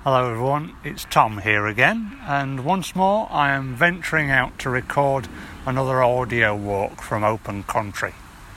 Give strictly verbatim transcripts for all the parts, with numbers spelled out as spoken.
Hello everyone, it's Tom here again, and once more I am venturing out to record another audio walk from open country.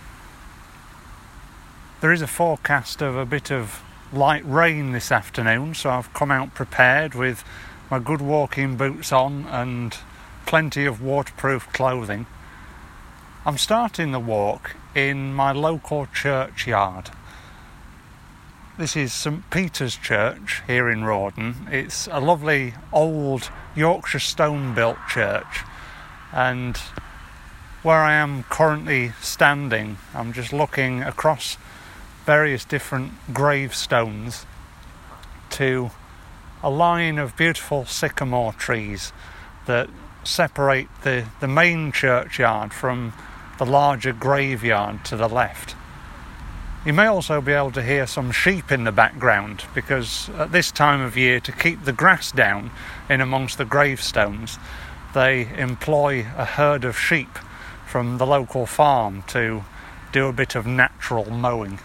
There is a forecast of a bit of light rain this afternoon, so I've come out prepared with my good walking boots on and plenty of waterproof clothing. I'm starting the walk in my local churchyard. This is St Peter's Church here in Rawdon. It's a lovely old Yorkshire stone-built church, and where I am currently standing, I'm just looking across various different gravestones to a line of beautiful sycamore trees that separate the, the main churchyard from the larger graveyard to the left. You may also be able to hear some sheep in the background, because at this time of year, to keep the grass down in amongst the gravestones, they employ a herd of sheep from the local farm to do a bit of natural mowing.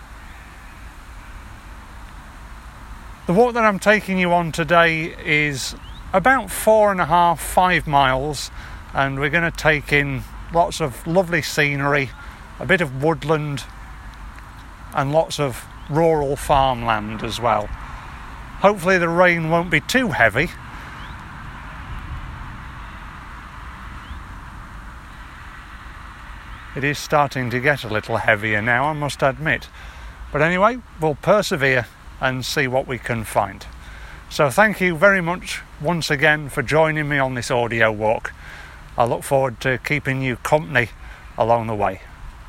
The walk that I'm taking you on today is about four and a half, five miles, and we're going to take in lots of lovely scenery, a bit of woodland, and lots of rural farmland as well. Hopefully the rain won't be too heavy. It is starting to get a little heavier now, I must admit. But anyway, we'll persevere and see what we can find. So thank you very much once again for joining me on this audio walk. I look forward to keeping you company along the way.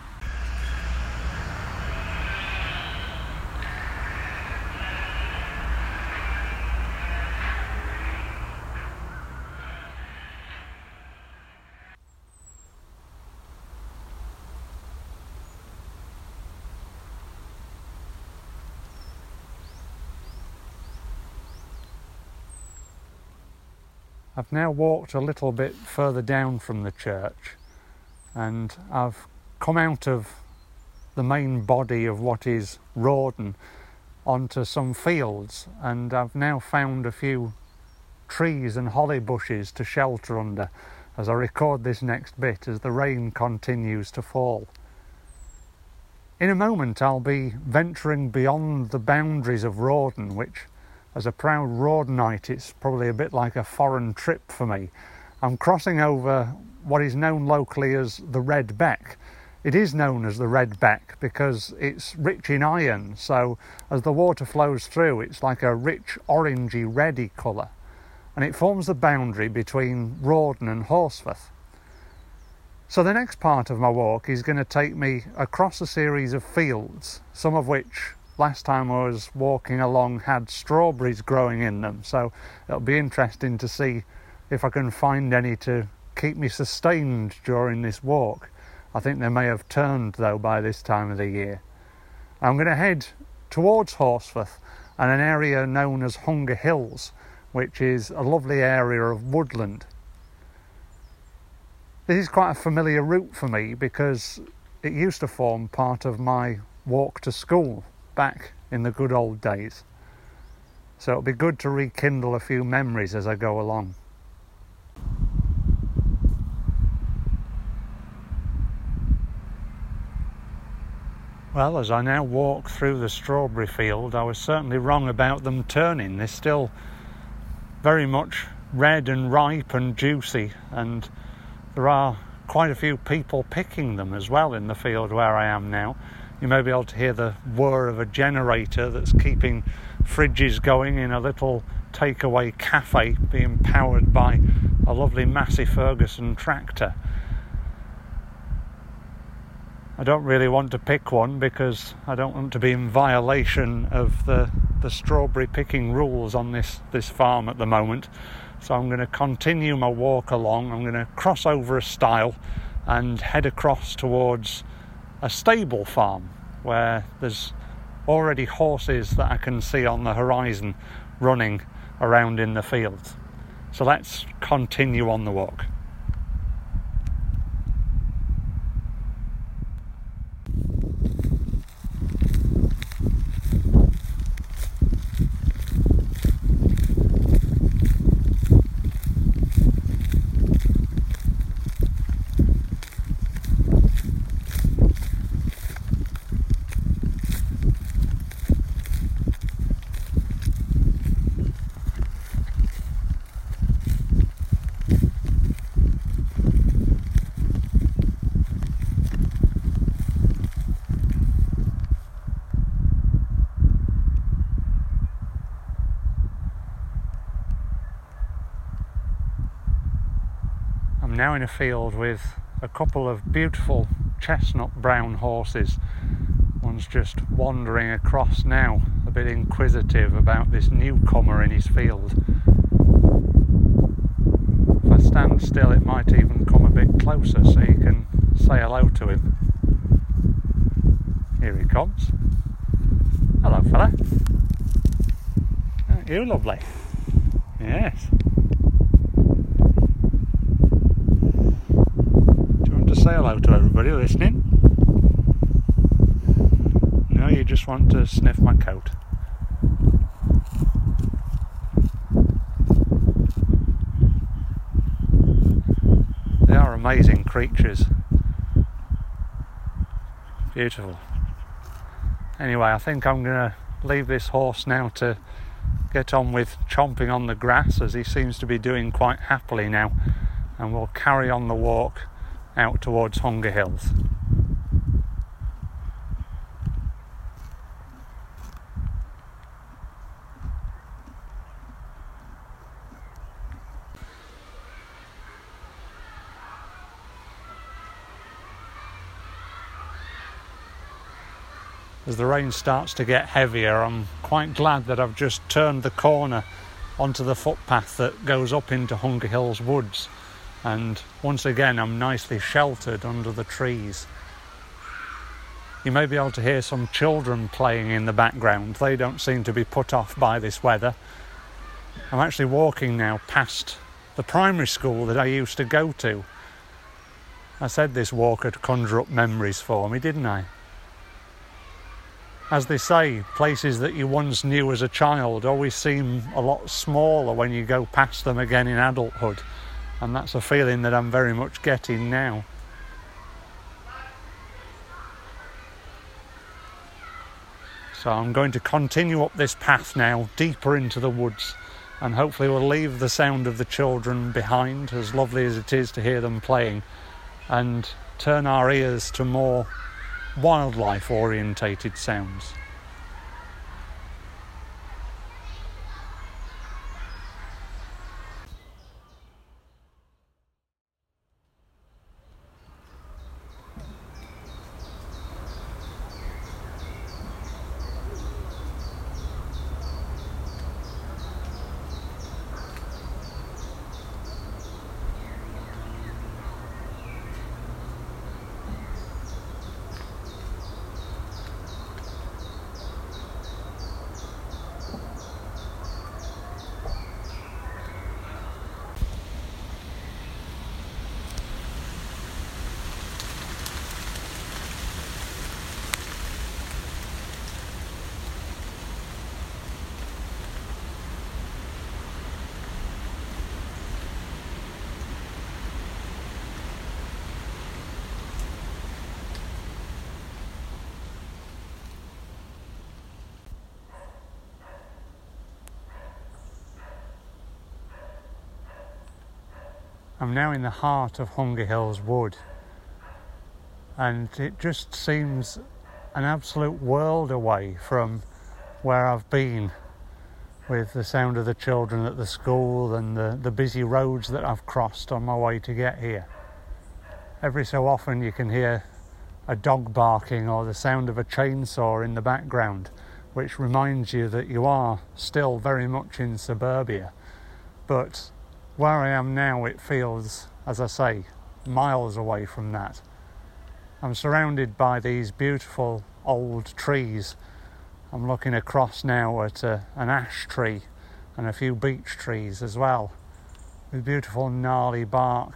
I've now walked a little bit further down from the church, and I've come out of the main body of what is Rawdon onto some fields, and I've now found a few trees and holly bushes to shelter under as I record this next bit as the rain continues to fall. In a moment I'll be venturing beyond the boundaries of Rawdon, which as a proud Rawdonite, it's probably a bit like a foreign trip for me. I'm crossing over what is known locally as the Red Beck. It is known as the Red Beck because it's rich in iron, so as the water flows through, it's like a rich orangey reddy colour, and it forms the boundary between Rawdon and Horsforth. So the next part of my walk is going to take me across a series of fields, some of which last time I was walking along had strawberries growing in them, so it'll be interesting to see if I can find any to keep me sustained during this walk. I think they may have turned though by this time of the year. I'm going to head towards Horsforth and an area known as Hunger Hills, which is a lovely area of woodland. This is quite a familiar route for me because it used to form part of my walk to school back in the good old days. So it'll be good to rekindle a few memories as I go along. Well, as I now walk through the strawberry field, I was certainly wrong about them turning. They're still very much red and ripe and juicy, and there are quite a few people picking them as well in the field where I am now. You may be able to hear the whir of a generator that's keeping fridges going in a little takeaway cafe being powered by a lovely Massey Ferguson tractor. I don't really want to pick one because I don't want to be in violation of the, the strawberry picking rules on this, this farm at the moment. So I'm going to continue my walk along. I'm going to cross over a stile and head across towards a stable farm where there's already horses that I can see on the horizon running around in the fields. So let's continue on the walk. I'm now in a field with a couple of beautiful chestnut brown horses. One's just wandering across now, a bit inquisitive about this newcomer in his field. If I stand still, it might even come a bit closer so you can say hello to him. Here he comes. Hello, fella. Aren't you lovely? Yes. Do you want to say hello to everybody listening? No, you just want to sniff my coat. They are amazing creatures. Beautiful. Anyway, I think I'm going to leave this horse now to get on with chomping on the grass, as he seems to be doing quite happily now, and we'll carry on the walk out towards Hunger Hills. As the rain starts to get heavier, I'm quite glad that I've just turned the corner onto the footpath that goes up into Hunger Hills Woods, and once again I'm nicely sheltered under the trees. You may be able to hear some children playing in the background. They don't seem to be put off by this weather. I'm actually walking now past the primary school that I used to go to. I said this walk would conjure up memories for me, didn't I? As they say, places that you once knew as a child always seem a lot smaller when you go past them again in adulthood, and that's a feeling that I'm very much getting now. So I'm going to continue up this path now, deeper into the woods, and hopefully we'll leave the sound of the children behind, as lovely as it is to hear them playing, and turn our ears to more wildlife orientated sounds. I'm now in the heart of Hunger Hills Wood, and it just seems an absolute world away from where I've been, with the sound of the children at the school and the, the busy roads that I've crossed on my way to get here. Every so often you can hear a dog barking or the sound of a chainsaw in the background, which reminds you that you are still very much in suburbia. But where I am now, it feels, as I say, miles away from that. I'm surrounded by these beautiful old trees. I'm looking across now at a, an ash tree and a few beech trees as well, with beautiful gnarly bark.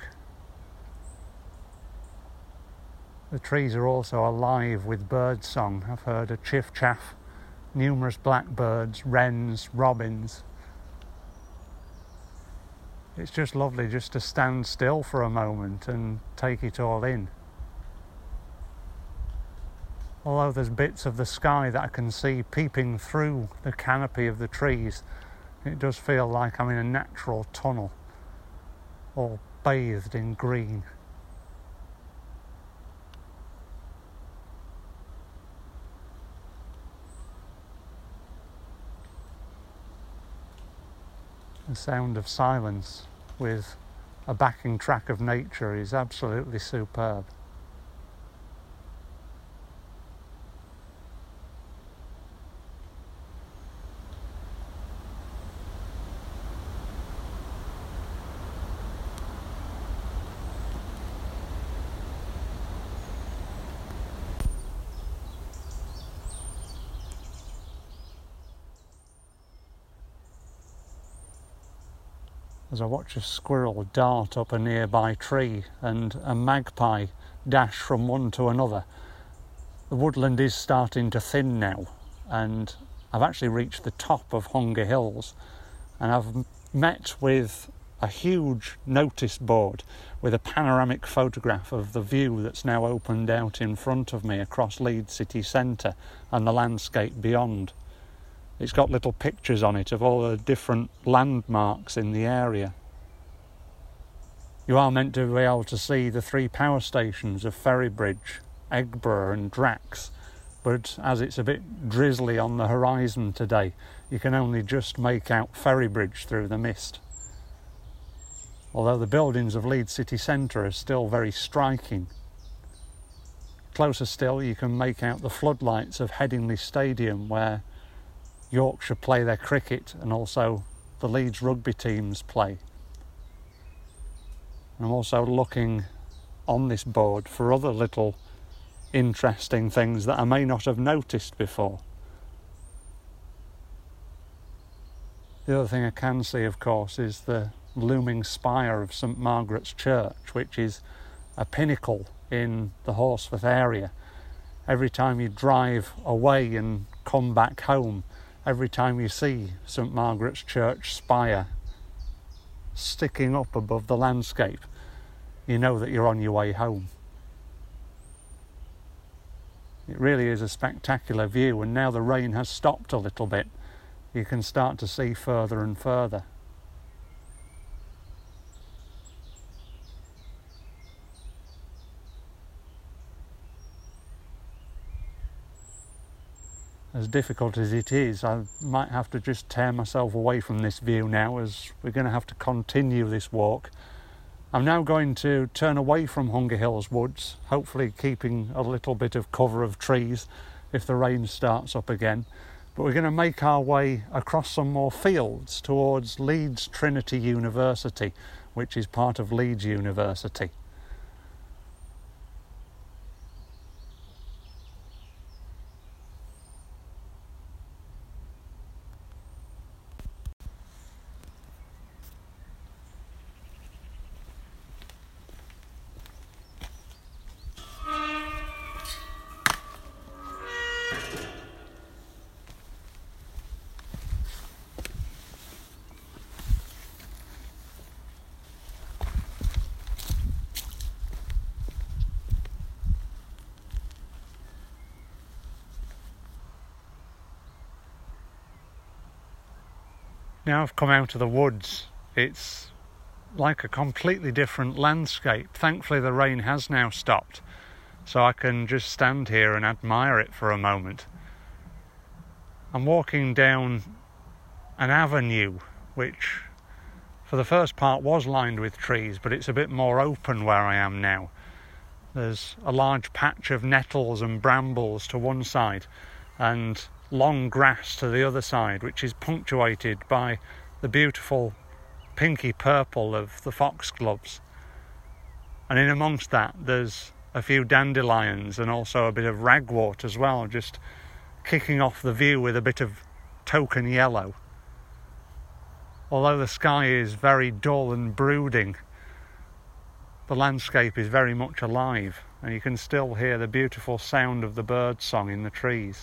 The trees are also alive with bird song. I've heard a chiff-chaff, numerous blackbirds, wrens, robins. It's just lovely just to stand still for a moment and take it all in. Although there's bits of the sky that I can see peeping through the canopy of the trees, it does feel like I'm in a natural tunnel, all bathed in green. The sound of silence with a backing track of nature is absolutely superb. As I watch a squirrel dart up a nearby tree and a magpie dash from one to another, the woodland is starting to thin now, and I've actually reached the top of Hunger Hills, and I've met with a huge notice board with a panoramic photograph of the view that's now opened out in front of me across Leeds city centre and the landscape beyond. It's got little pictures on it of all the different landmarks in the area. You are meant to be able to see the three power stations of Ferrybridge, Eggborough and Drax, but as it's a bit drizzly on the horizon today, you can only just make out Ferrybridge through the mist. Although the buildings of Leeds city centre are still very striking. Closer still, you can make out the floodlights of Headingley Stadium, where Yorkshire play their cricket and also the Leeds rugby teams play. I'm also looking on this board for other little interesting things that I may not have noticed before. The other thing I can see, of course, is the looming spire of St Margaret's Church, which is a pinnacle in the Horsforth area. Every time you drive away and come back home, every time you see St Margaret's Church spire sticking up above the landscape, you know that you're on your way home. It really is a spectacular view, and now the rain has stopped a little bit, you can start to see further and further. As difficult as it is, I might have to just tear myself away from this view now, as we're going to have to continue this walk. I'm now going to turn away from Hunger Hills Woods, hopefully keeping a little bit of cover of trees if the rain starts up again. But we're going to make our way across some more fields towards Leeds Trinity University, which is part of Leeds University. Now I've come out of the woods, it's like a completely different landscape. Thankfully the rain has now stopped, so I can just stand here and admire it for a moment. I'm walking down an avenue which for the first part was lined with trees, but it's a bit more open where I am now. There's a large patch of nettles and brambles to one side and long grass to the other side, which is punctuated by the beautiful pinky purple of the foxgloves. And in amongst that there's a few dandelions and also a bit of ragwort as well, just kicking off the view with a bit of token yellow. Although the sky is very dull and brooding, the landscape is very much alive, and you can still hear the beautiful sound of the bird song in the trees.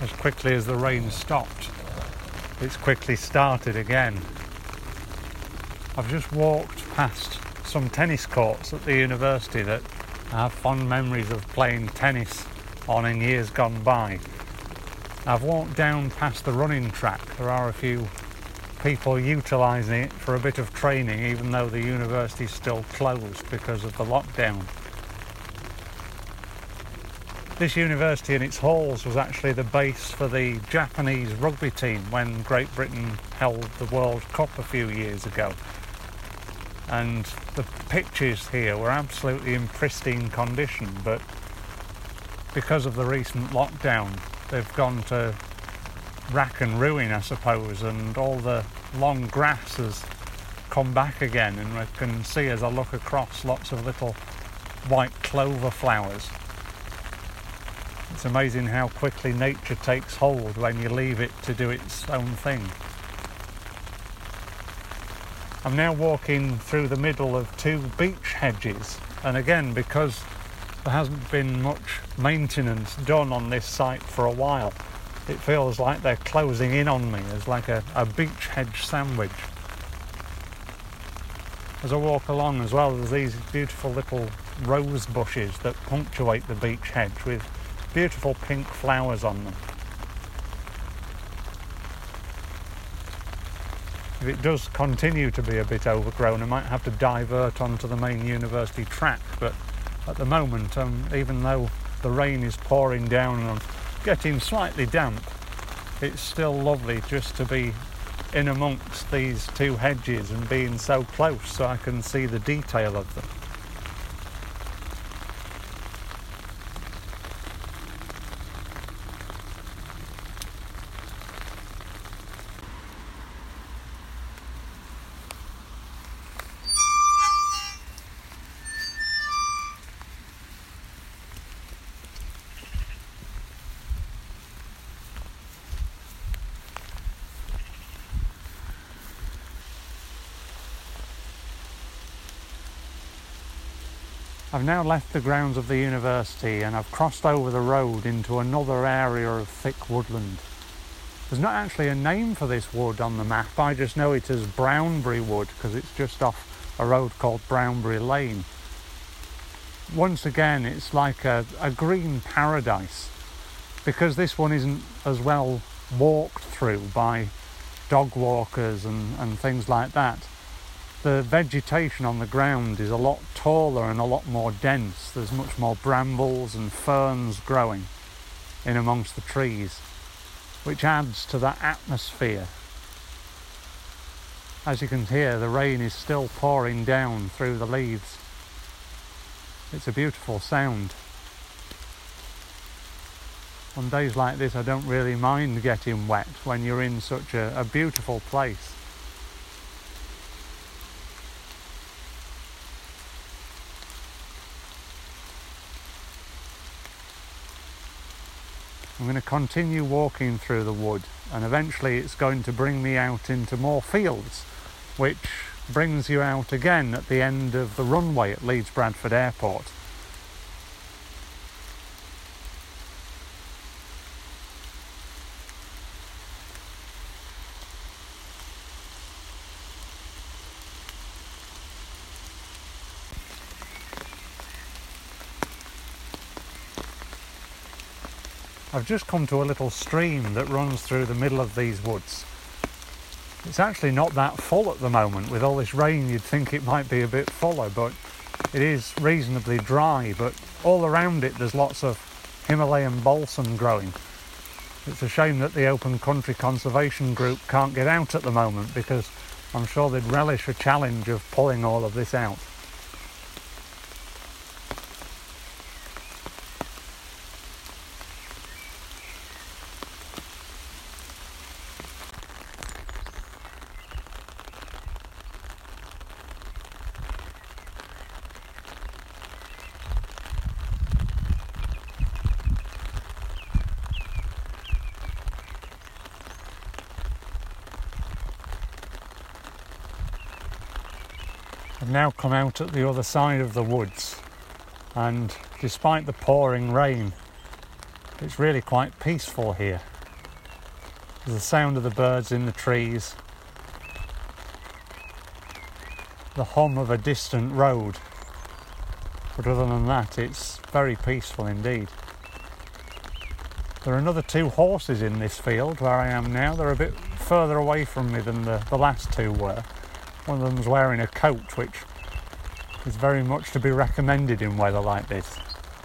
as quickly as the rain stopped, it's quickly started again. I've just walked past some tennis courts at the university that I have fond memories of playing tennis on in years gone by. I've walked down past the running track. There are a few people utilising it for a bit of training, even though the university is still closed because of the lockdown. This university and its halls was actually the base for the Japanese rugby team when Great Britain held the World Cup a few years ago. And the pitches here were absolutely in pristine condition, but because of the recent lockdown, they've gone to rack and ruin, I suppose, and all the long grass has come back again, and I can see as I look across lots of little white clover flowers. It's amazing how quickly nature takes hold when you leave it to do its own thing. I'm now walking through the middle of two beech hedges, and again, because there hasn't been much maintenance done on this site for a while, it feels like they're closing in on me as like a, a beech hedge sandwich. As I walk along as well, there's these beautiful little rose bushes that punctuate the beech hedge with beautiful pink flowers on them. If it does continue to be a bit overgrown, I might have to divert onto the main university track, but at the moment, um, even though the rain is pouring down and I'm getting slightly damp, it's still lovely just to be in amongst these two hedges and being so close so I can see the detail of them. I've now left the grounds of the university and I've crossed over the road into another area of thick woodland. There's not actually a name for this wood on the map, I just know it as Brownbury Wood because it's just off a road called Brownbury Lane. Once again, it's like a, a green paradise because this one isn't as well walked through by dog walkers and, and things like that. The vegetation on the ground is a lot taller and a lot more dense. There's much more brambles and ferns growing in amongst the trees, which adds to that atmosphere. As you can hear, the rain is still pouring down through the leaves. It's a beautiful sound. On days like this, I don't really mind getting wet when you're in such a, a beautiful place. I'm going to continue walking through the wood, and eventually it's going to bring me out into more fields, which brings you out again at the end of the runway at Leeds Bradford Airport. I've just come to a little stream that runs through the middle of these woods. It's actually not that full at the moment. With all this rain, you'd think it might be a bit fuller, but it is reasonably dry. But all around it, there's lots of Himalayan balsam growing. It's a shame that the Open Country Conservation Group can't get out at the moment, because I'm sure they'd relish a challenge of pulling all of this out. I've now come out at the other side of the woods, and despite the pouring rain, it's really quite peaceful here. There's the sound of the birds in the trees, the hum of a distant road, but other than that it's very peaceful indeed. There are another two horses in this field where I am now. They're a bit further away from me than the, the last two were. One of them's wearing a coat, which is very much to be recommended in weather like this.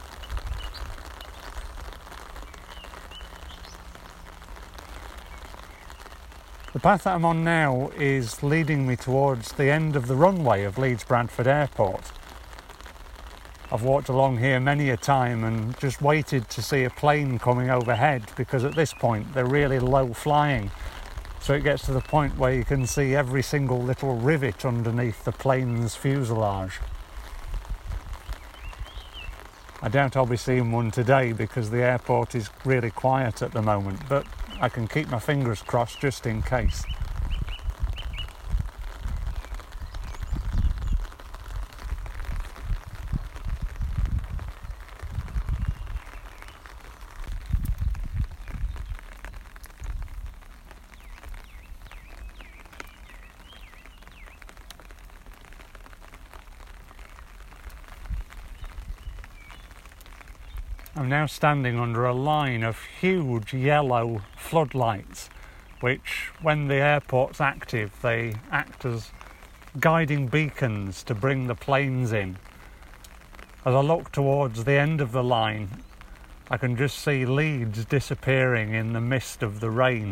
The path that I'm on now is leading me towards the end of the runway of Leeds Bradford Airport. I've walked along here many a time and just waited to see a plane coming overhead, because at this point they're really low flying. So it gets to the point where you can see every single little rivet underneath the plane's fuselage. I doubt I'll be seeing one today because the airport is really quiet at the moment, but I can keep my fingers crossed just in case. I'm now standing under a line of huge yellow floodlights, which, when the airport's active, they act as guiding beacons to bring the planes in. As I look towards the end of the line, I can just see Leeds disappearing in the mist of the rain.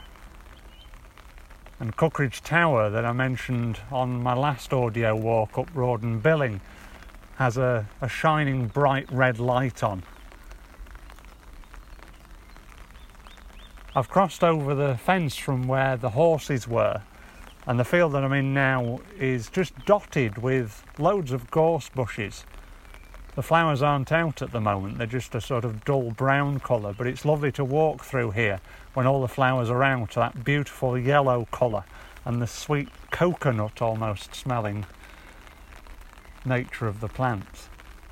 And Cuckridge Tower, that I mentioned on my last audio walk up Rawdon Billing, has a, a shining bright red light on. I've crossed over the fence from where the horses were, and the field that I'm in now is just dotted with loads of gorse bushes. The flowers aren't out at the moment, they're just a sort of dull brown colour, but it's lovely to walk through here when all the flowers are out, that beautiful yellow colour and the sweet coconut almost smelling nature of the plants.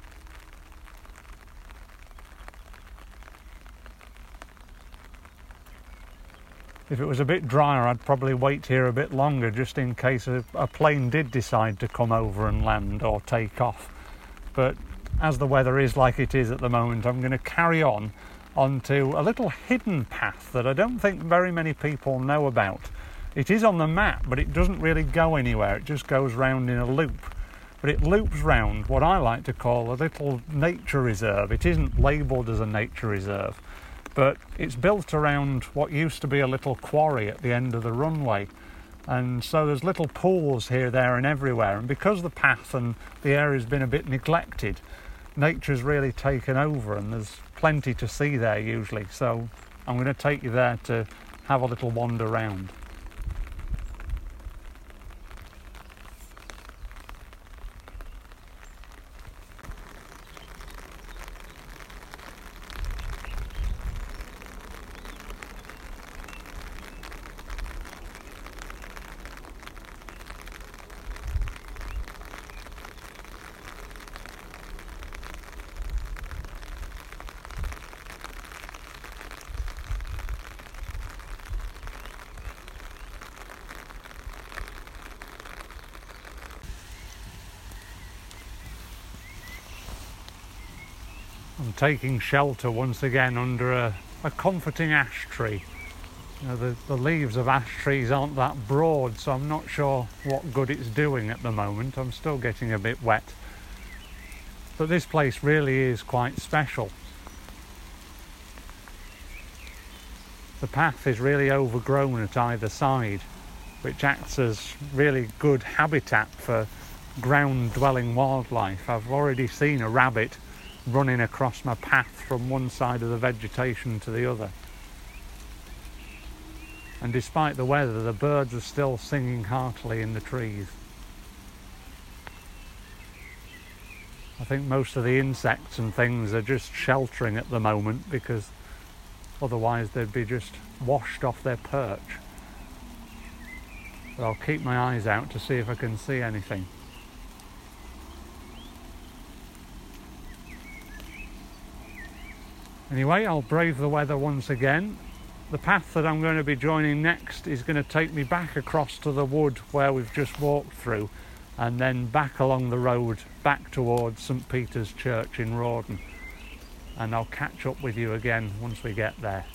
If it was a bit drier, I'd probably wait here a bit longer just in case a, a plane did decide to come over and land or take off. But as the weather is like it is at the moment, I'm going to carry on onto a little hidden path that I don't think very many people know about. It is on the map, but it doesn't really go anywhere. It just goes round in a loop. But it loops round what I like to call a little nature reserve. It isn't labelled as a nature reserve, but it's built around what used to be a little quarry at the end of the runway. And so there's little pools here, there and everywhere. And because the path and the area's been a bit neglected, nature's really taken over and there's plenty to see there usually. So I'm going to take you there to have a little wander round. I'm taking shelter once again under a, a comforting ash tree. You know, the, the leaves of ash trees aren't that broad, so I'm not sure what good it's doing at the moment. I'm still getting a bit wet. But this place really is quite special. The path is really overgrown at either side, which acts as really good habitat for ground-dwelling wildlife. I've already seen a rabbit running across my path from one side of the vegetation to the other. And despite the weather, the birds are still singing heartily in the trees. I think most of the insects and things are just sheltering at the moment because otherwise they'd be just washed off their perch. But I'll keep my eyes out to see if I can see anything. Anyway, I'll brave the weather once again, the path that I'm going to be joining next is going to take me back across to the wood where we've just walked through, and then back along the road back towards St Peter's Church in Rawdon. And I'll catch up with you again once we get there.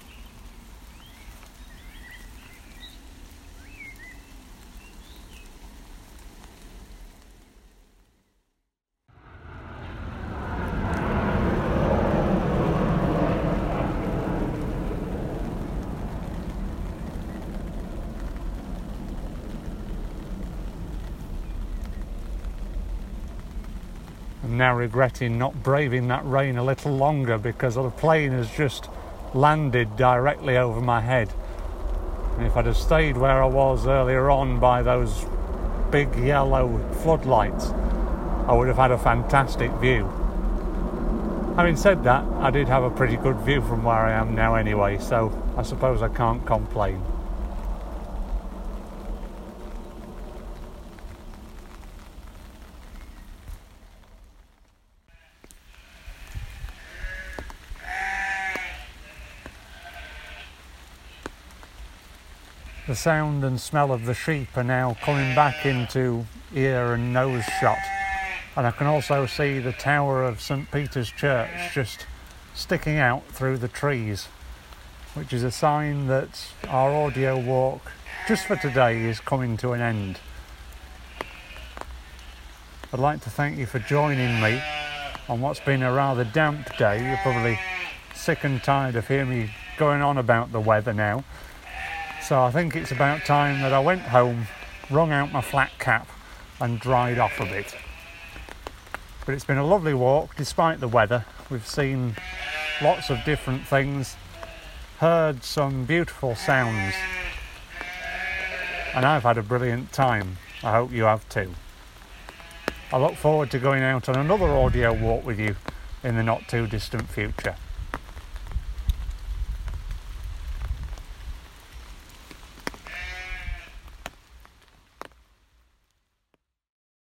I'm now regretting not braving that rain a little longer, because the plane has just landed directly over my head. And if I'd have stayed where I was earlier on by those big yellow floodlights, I would have had a fantastic view. Having said that, I did have a pretty good view from where I am now anyway, so I suppose I can't complain. The sound and smell of the sheep are now coming back into ear and nose shot, and I can also see the tower of St Peter's Church just sticking out through the trees, which is a sign that our audio walk just for today is coming to an end. I'd like to thank you for joining me on what's been a rather damp day. You're probably sick and tired of hearing me going on about the weather now. So I think it's about time that I went home, wrung out my flat cap and dried off a bit. But it's been a lovely walk despite the weather. We've seen lots of different things, heard some beautiful sounds, and I've had a brilliant time. I hope you have too. I look forward to going out on another audio walk with you in the not too distant future.